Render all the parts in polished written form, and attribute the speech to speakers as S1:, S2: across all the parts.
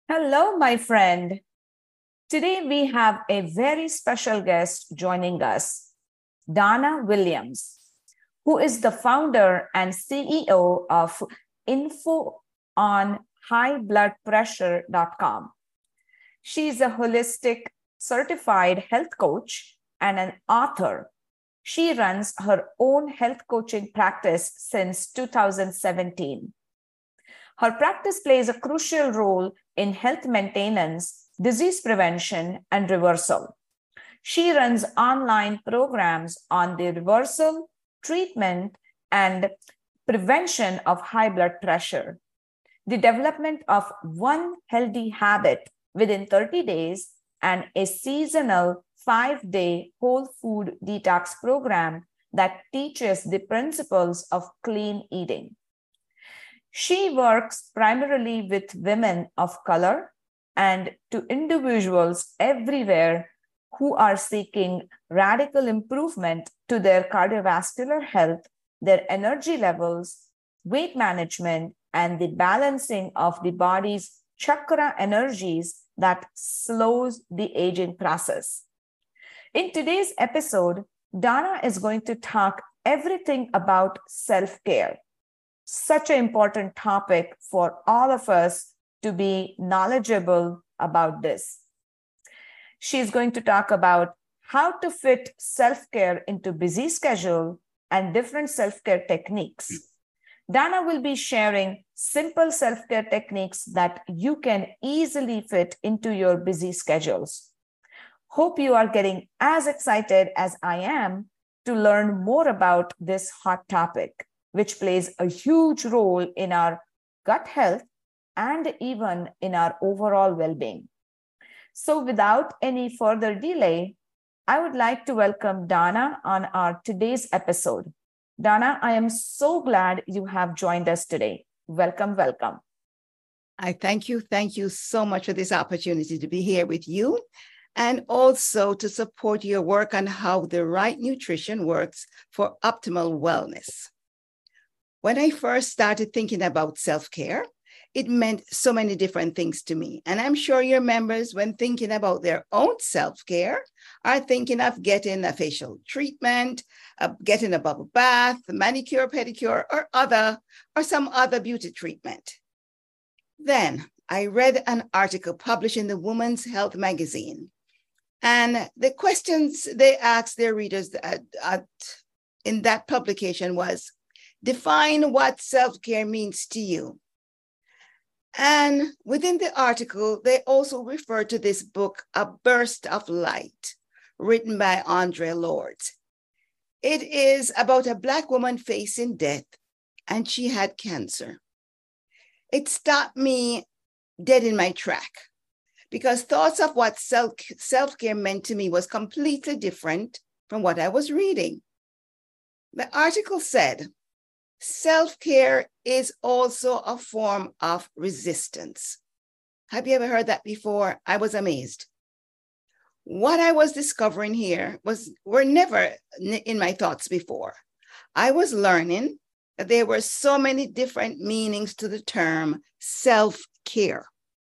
S1: Hello, my friend. Today we have a very special guest joining us, Dana Williams, who is the founder and CEO of InfoOnHighBloodPressure.com. She is a holistic certified health coach and an author. She runs her own health coaching practice since 2017. Her practice plays a crucial role in health maintenance, disease prevention, and reversal. She runs online programs on the reversal, treatment, and prevention of high blood pressure, the development of one healthy habit within 30 days, and a seasonal 5-day whole food detox program that teaches the principles of clean eating. She works primarily with women of color and to individuals everywhere who are seeking radical improvement to their cardiovascular health, their energy levels, weight management, and the balancing of the body's chakra energies that slows the aging process. In today's episode, Dana is going to talk everything about self-care. Such an important topic for all of us to be knowledgeable about this. She's going to talk about how to fit self-care into busy schedule and different self-care techniques. Dana will be sharing simple self-care techniques that you can easily fit into your busy schedules. Hope you are getting as excited as I am to learn more about this hot topic, which plays a huge role in our gut health and even in our overall well-being. So without any further delay, I would like to welcome Dana on our today's episode. Dana, I am so glad you have joined us today. Welcome, welcome.
S2: I thank you. Thank you so much for this opportunity to be here with you and also to support your work on how the right nutrition works for optimal wellness. When I first started thinking about self-care, it meant so many different things to me. And I'm sure your members, when thinking about their own self-care, are thinking of getting a facial treatment, getting a bubble bath, manicure, pedicure, or some other beauty treatment. Then I read an article published in the Women's Health magazine. And the questions they asked their readers in that publication was, define what self-care means to you. And within the article, they also referred to this book, A Burst of Light, written by Aundre Lorde. It is about a Black woman facing death, and she had cancer. It stopped me dead in my track because thoughts of what self-care meant to me was completely different from what I was reading. The article said, self-care is also a form of resistance. Have you ever heard that before? I was amazed. What I was discovering here were never in my thoughts before. I was learning that there were so many different meanings to the term self-care.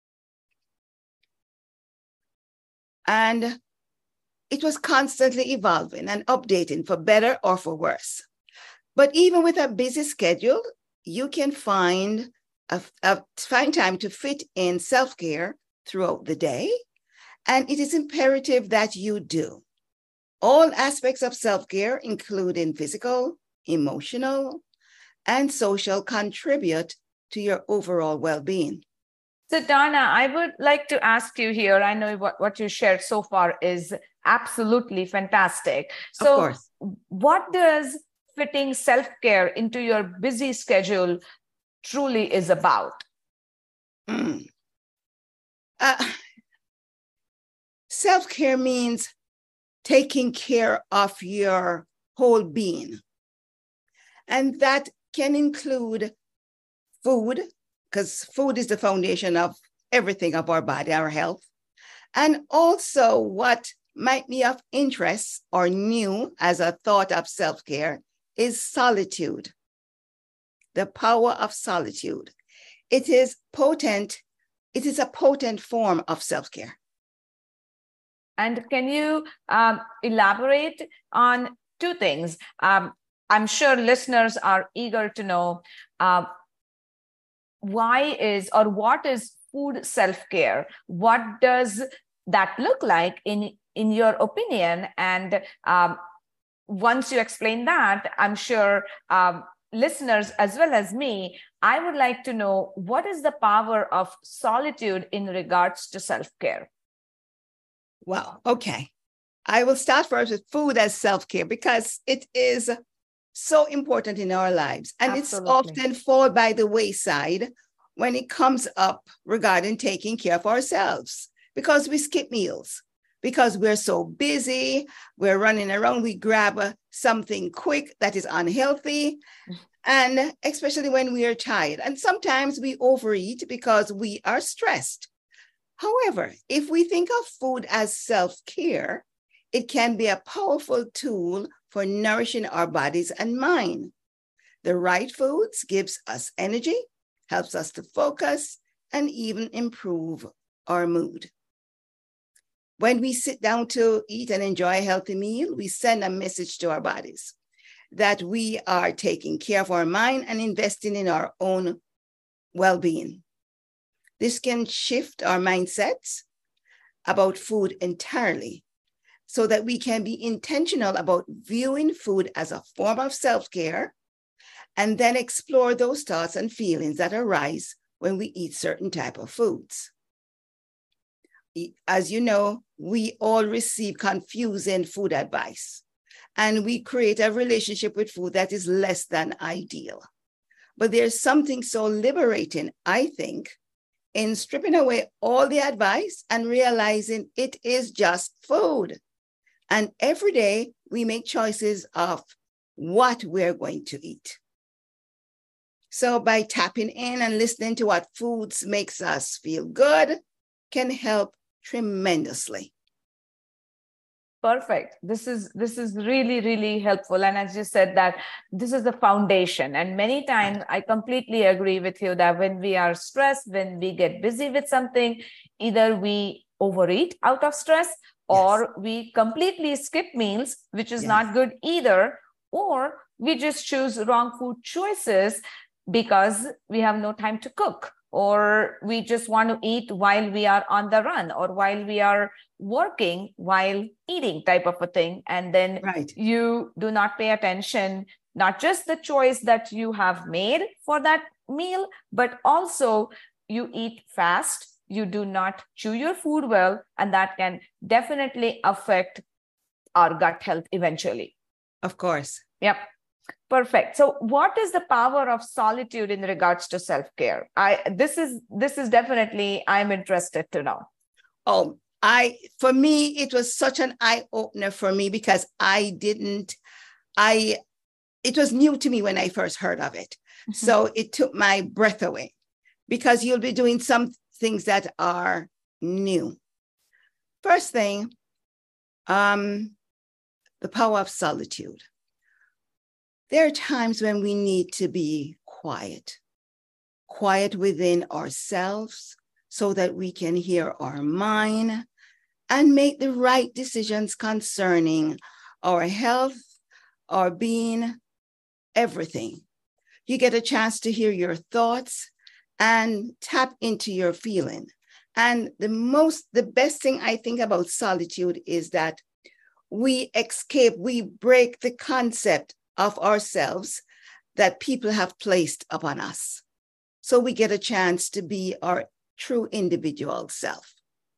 S2: And it was constantly evolving and updating for better or for worse. But even with a busy schedule, you can find time to fit in self-care throughout the day. And it is imperative that you do. All aspects of self-care, including physical, emotional, and social, contribute to your overall well-being.
S1: So Dana, I would like to ask you here, I know what you shared so far is absolutely fantastic. So
S2: of course.
S1: What does fitting self-care into your busy schedule truly is about?
S2: Self-care means taking care of your whole being. And that can include food, because food is the foundation of everything of our body, our health. And also what might be of interest or new as a thought of self-care is solitude, the power of solitude. It is potent It is a potent form of self-care.
S1: And can you elaborate on two things? I'm sure listeners are eager to know what is food self-care? What does that look like in your opinion? And once you explain that, I'm sure listeners as well as me, I would like to know, what is the power of solitude in regards to self-care?
S2: Wow. Okay. I will start first with food as self-care because it is so important in our lives. And
S1: Absolutely.
S2: It's often fall by the wayside when it comes up regarding taking care of ourselves, because we skip meals, because we're so busy, we're running around, we grab something quick that is unhealthy, and especially when we are tired. And sometimes we overeat because we are stressed. However, if we think of food as self-care, it can be a powerful tool for nourishing our bodies and mind. The right foods gives us energy, helps us to focus, and even improve our mood. When we sit down to eat and enjoy a healthy meal, we send a message to our bodies that we are taking care of our mind and investing in our own well-being. This can shift our mindsets about food entirely so that we can be intentional about viewing food as a form of self-care and then explore those thoughts and feelings that arise when we eat certain type of foods. As you know, we all receive confusing food advice, and we create a relationship with food that is less than ideal. But there's something so liberating, I think, in stripping away all the advice and realizing it is just food. And every day we make choices of what we're going to eat. So by tapping in and listening to what foods makes us feel good can help tremendously.
S1: Perfect. This is really, really helpful. And as you said, that this is the foundation. And many times I completely agree with you that when we are stressed, when we get busy with something, either we overeat out of stress, or we completely skip meals, which is not good either, or we just choose wrong food choices because we have no time to cook, or we just want to eat while we are on the run, or while we are working while eating type of a thing. And then you do not pay attention, not just the choice that you have made for that meal, but also you eat fast, you do not chew your food well, and that can definitely affect our gut health eventually.
S2: Of course.
S1: Yep. Perfect. So what is the power of solitude in regards to self-care? This is definitely, I'm interested to know.
S2: For me, it was such an eye-opener for me because it was new to me when I first heard of it. Mm-hmm. So it took my breath away because you'll be doing some things that are new. First thing, the power of solitude. There are times when we need to be quiet within ourselves so that we can hear our mind and make the right decisions concerning our health, our being, everything. You get a chance to hear your thoughts and tap into your feeling. And the best thing I think about solitude is that we break the concept of ourselves that people have placed upon us. So we get a chance to be our true individual self.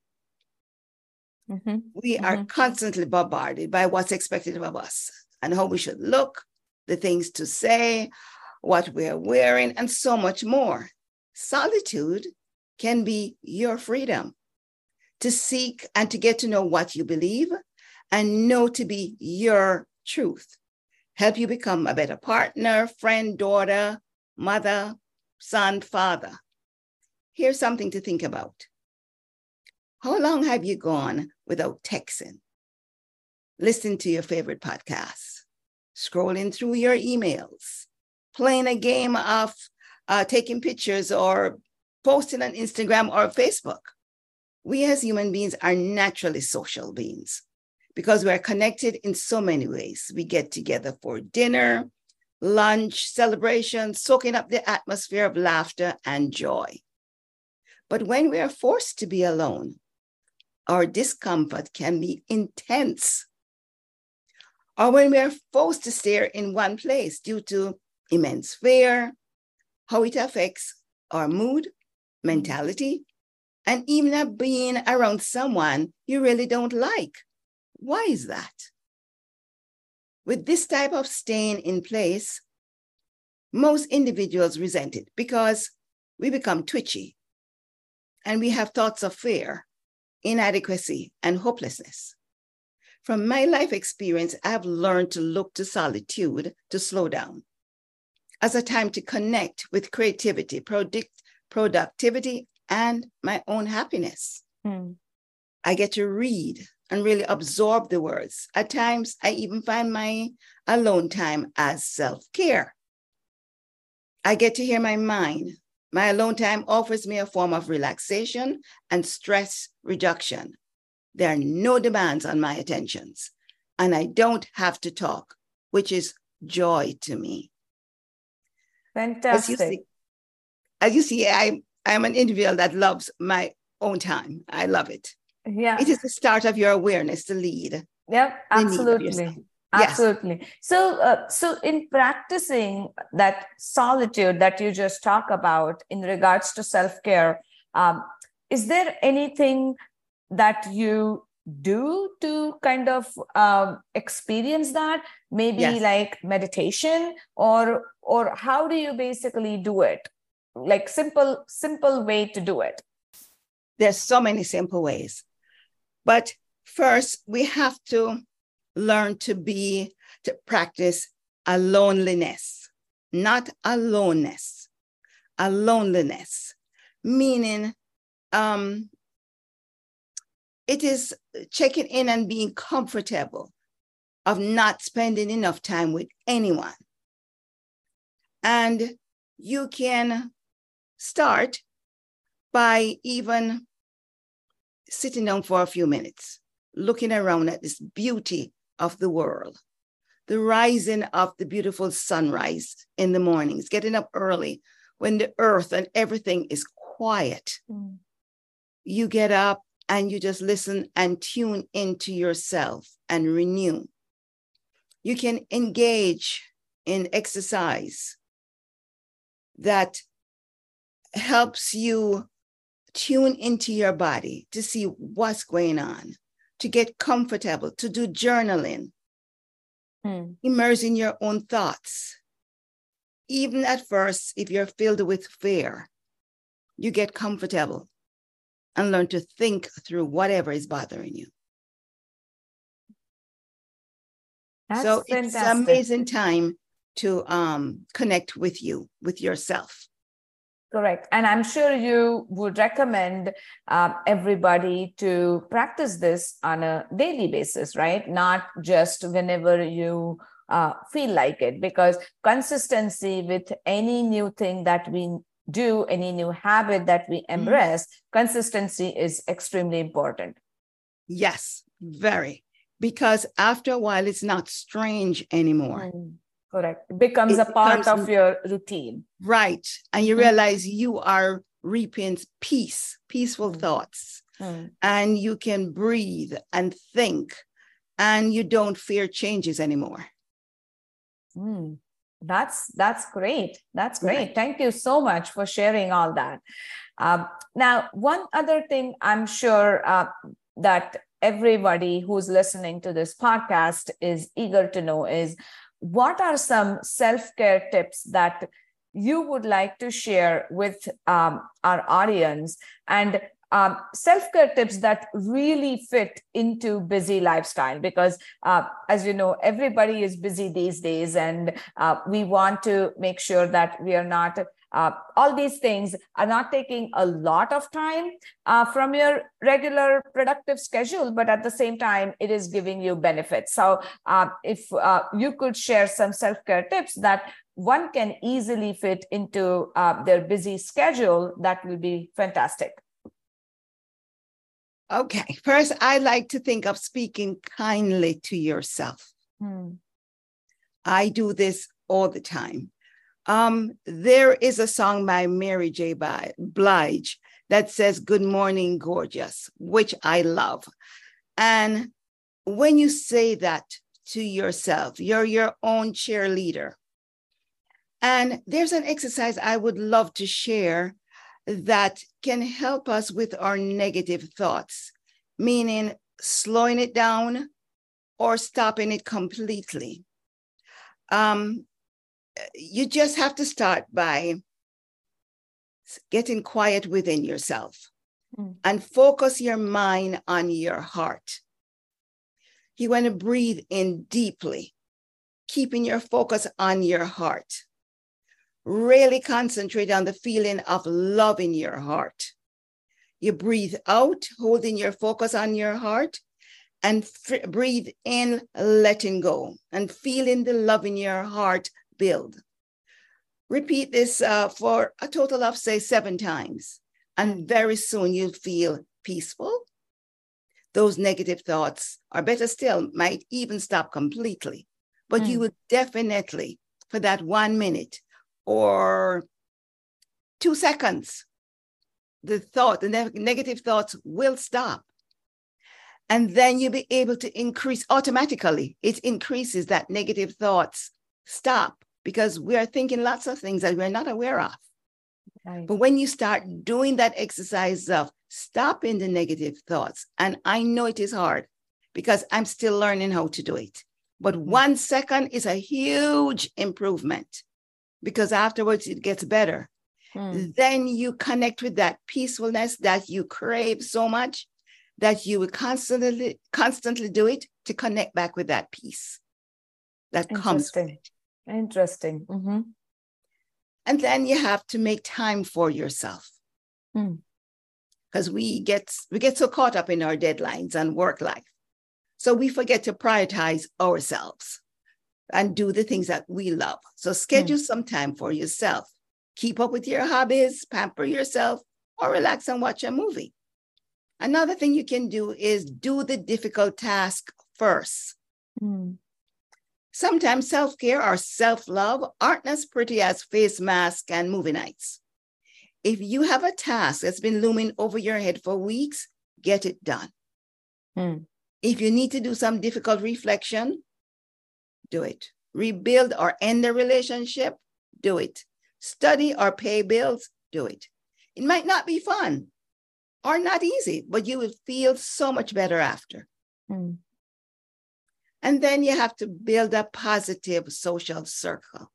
S2: Mm-hmm. We are constantly bombarded by what's expected of us and how we should look, the things to say, what we're wearing, and so much more. Solitude can be your freedom to seek and to get to know what you believe and know to be your truth. Help you become a better partner, friend, daughter, mother, son, father. Here's something to think about. How long have you gone without texting, listening to your favorite podcasts, scrolling through your emails, playing a game of taking pictures or posting on Instagram or Facebook. We as human beings are naturally social beings because we're connected in so many ways. We get together for dinner, lunch, celebration, soaking up the atmosphere of laughter and joy. But when we are forced to be alone, our discomfort can be intense. Or when we are forced to stay in one place due to immense fear, how it affects our mood, mentality, and even being around someone you really don't like. Why is that? With this type of staying in place, most individuals resent it because we become twitchy and we have thoughts of fear, inadequacy, and hopelessness. From my life experience, I've learned to look to solitude to slow down as a time to connect with creativity, productivity, and my own happiness. I get to read and really absorb the words. At times, I even find my alone time as self-care. I get to hear my mind. My alone time offers me a form of relaxation and stress reduction. There are no demands on my attentions, and I don't have to talk, which is joy to me.
S1: Fantastic.
S2: As you see, I'm an individual that loves my own time. I love it.
S1: Yeah.
S2: It is the start of your awareness to lead.
S1: Yeah, absolutely. Absolutely. Yes. So in practicing that solitude that you just talk about in regards to self-care, is there anything that you do to kind of experience that? Maybe like meditation, or how do you basically do it? Like simple way to do it.
S2: There's so many simple ways. But first, we have to learn to practice a loneliness, not aloneness, a loneliness, meaning it is checking in and being comfortable of not spending enough time with anyone. And you can start by even sitting down for a few minutes, looking around at this beauty of the world, the rising of the beautiful sunrise in the mornings, getting up early when the earth and everything is quiet. You get up and you just listen and tune into yourself and renew. You can engage in exercise that helps you tune into your body to see what's going on, to get comfortable, to do journaling, immerse in your own thoughts. Even at first, if you're filled with fear, you get comfortable and learn to think through whatever is bothering you.
S1: That's
S2: so
S1: fantastic.
S2: It's an amazing time to connect with you, with yourself.
S1: Correct. And I'm sure you would recommend everybody to practice this on a daily basis, right? Not just whenever you feel like it, because consistency with any new thing that we do, any new habit that we embrace, consistency is extremely important.
S2: Yes, very. Because after a while, it's not strange anymore.
S1: Correct. It becomes a part of your routine.
S2: Right. And you realize you are reaping peaceful thoughts. And you can breathe and think, and you don't fear changes anymore.
S1: That's great. That's great.
S2: Right.
S1: Thank you so much for sharing all that. Now, one other thing I'm sure that everybody who's listening to this podcast is eager to know is, what are some self-care tips that you would like to share with our audience, and self-care tips that really fit into busy lifestyle? Because as you know, everybody is busy these days, and we want to make sure that we are not all these things are not taking a lot of time from your regular productive schedule, but at the same time, it is giving you benefits. So if you could share some self-care tips that one can easily fit into their busy schedule, that will be fantastic.
S2: Okay, first, I like to think of speaking kindly to yourself. I do this all the time. There is a song by Mary J. Blige that says, "Good morning, gorgeous," which I love. And when you say that to yourself, you're your own cheerleader. And there's an exercise I would love to share that can help us with our negative thoughts, meaning slowing it down or stopping it completely. You just have to start by getting quiet within yourself and focus your mind on your heart. You want to breathe in deeply, keeping your focus on your heart. Really concentrate on the feeling of love in your heart. You breathe out, holding your focus on your heart, and breathe in, letting go, and feeling the love in your heart build. Repeat this for a total of, say, 7 times, and very soon you'll feel peaceful. Those negative thoughts, or better still, might even stop completely. But you will definitely, for that 1 minute or 2 seconds, the negative thoughts will stop. And then you'll be able to increase automatically. It increases that negative thoughts stop, because we are thinking lots of things that we're not aware of. Right. But when you start doing that exercise of stopping the negative thoughts, and I know it is hard because I'm still learning how to do it, but 1 second is a huge improvement, because afterwards it gets better. Then you connect with that peacefulness that you crave so much that you will constantly do it to connect back with that peace that comes with it.
S1: Interesting.
S2: And then you have to make time for yourself, because we get so caught up in our deadlines and work life. So we forget to prioritize ourselves and do the things that we love. So schedule some time for yourself. Keep up with your hobbies, pamper yourself, or relax and watch a movie. Another thing you can do is do the difficult task first. Sometimes self-care or self-love aren't as pretty as face masks and movie nights. If you have a task that's been looming over your head for weeks, get it done. If you need to do some difficult reflection, do it. Rebuild or end a relationship, do it. Study or pay bills, do it. It might not be fun or not easy, but you will feel so much better after. And then you have to build a positive social circle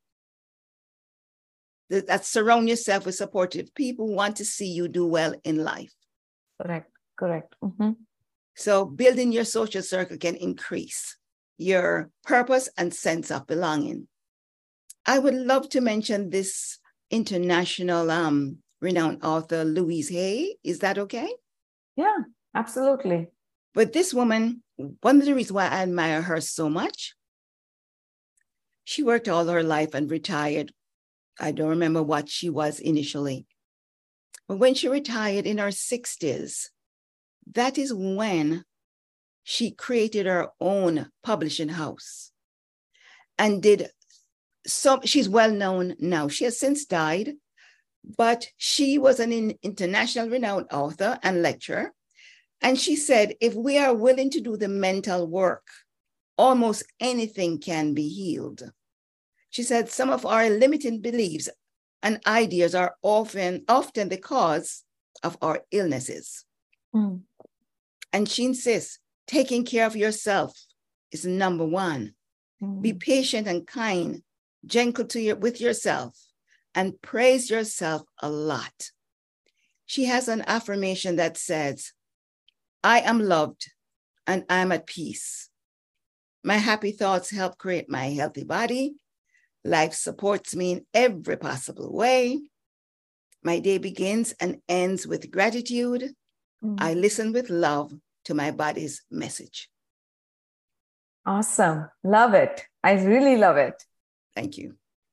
S2: that surround yourself with supportive people who want to see you do well in life.
S1: Correct.
S2: So building your social circle can increase your purpose and sense of belonging. I would love to mention this international renowned author, Louise Hay. Is that okay?
S1: Yeah, absolutely.
S2: But this woman, one of the reasons why I admire her so much, she worked all her life and retired. I don't remember what she was initially. But when she retired in her 60s, that is when she created her own publishing house and she's well known now. She has since died, but she was an international renowned author and lecturer. And she said, if we are willing to do the mental work, almost anything can be healed. She said, some of our limiting beliefs and ideas are often the cause of our illnesses. And she insists, taking care of yourself is number one. Be patient and kind, gentle with yourself, and praise yourself a lot. She has an affirmation that says, I am loved and I'm at peace. My happy thoughts help create my healthy body. Life supports me in every possible way. My day begins and ends with gratitude. I listen with love to my body's message.
S1: Awesome. Love it. I really love it.
S2: Thank you.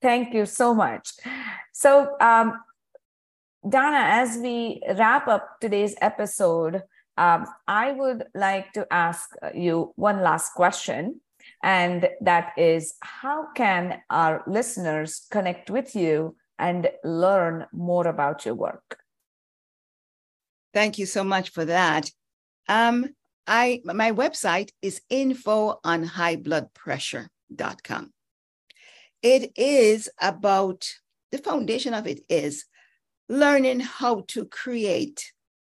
S1: Thank you so much. So, Donna, as we wrap up today's episode, I would like to ask you one last question, and that is, how can our listeners connect with you and learn more about your work?
S2: Thank you so much for that. My website is info-on-highbloodpressure.com. It is about, the foundation of it is learning how to create.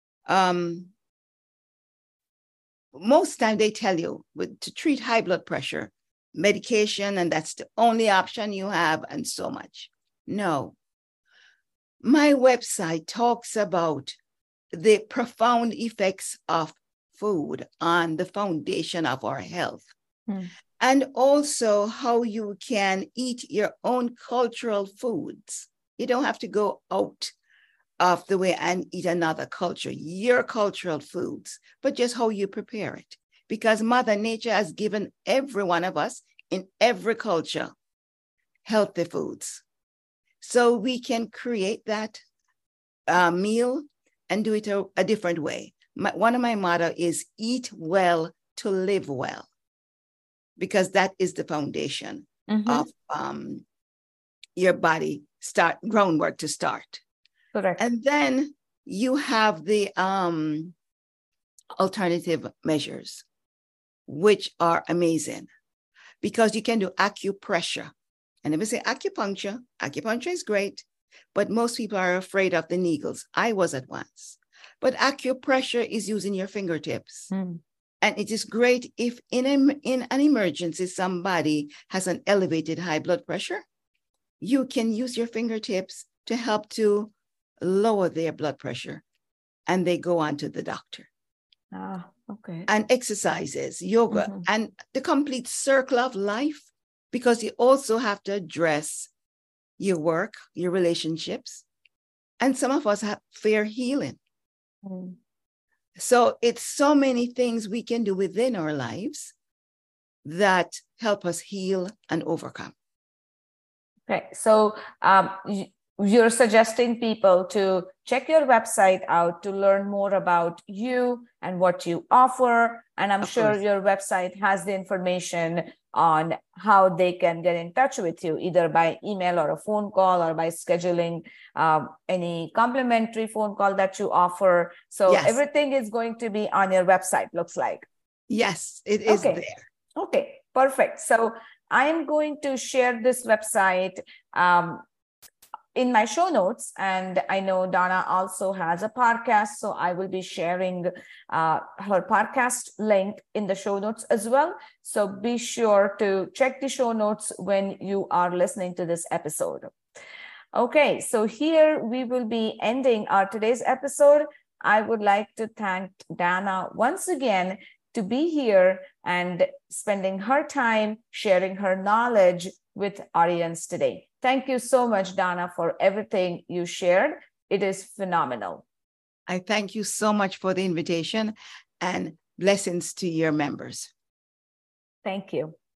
S2: Most time they tell you to treat high blood pressure, medication, and that's the only option you have, and so much. No. My website talks about the profound effects of food on the foundation of our health. And also how you can eat your own cultural foods. You don't have to go out of the way and eat another culture, your cultural foods, but just how you prepare it. Because Mother Nature has given every one of us in every culture healthy foods. So we can create that meal and do it a different way. One of my motto is eat well to live well, because that is the foundation of your body groundwork to start.
S1: Correct.
S2: And then you have the alternative measures, which are amazing, because you can do acupressure. And if I say acupuncture is great, but most people are afraid of the needles. I was at once. But acupressure is using your fingertips. And it is great if in an emergency, somebody has an elevated high blood pressure, you can use your fingertips to help to lower their blood pressure, and they go on to the doctor.
S1: Okay.
S2: And exercises, yoga, and the complete circle of life, because you also have to address your work, your relationships, and some of us have fear healing. So it's so many things we can do within our lives that help us heal and overcome.
S1: Okay, so you're suggesting people to check your website out to learn more about you and what you offer. And I'm sure your website has the information on how they can get in touch with you, either by email or a phone call, or by scheduling any complimentary phone call that you offer. So everything is going to be on your website, looks like.
S2: Yes, it is there.
S1: Okay, perfect. So I'm going to share this website in my show notes. And I know Donna also has a podcast, so I will be sharing her podcast link in the show notes as well. So be sure to check the show notes when you are listening to this episode. Okay, so here we will be ending our today's episode. I would like to thank Donna once again to be here and spending her time sharing her knowledge with audience today. Thank you so much, Donna, for everything you shared. It is phenomenal.
S2: I thank you so much for the invitation, and blessings to your members.
S1: Thank you.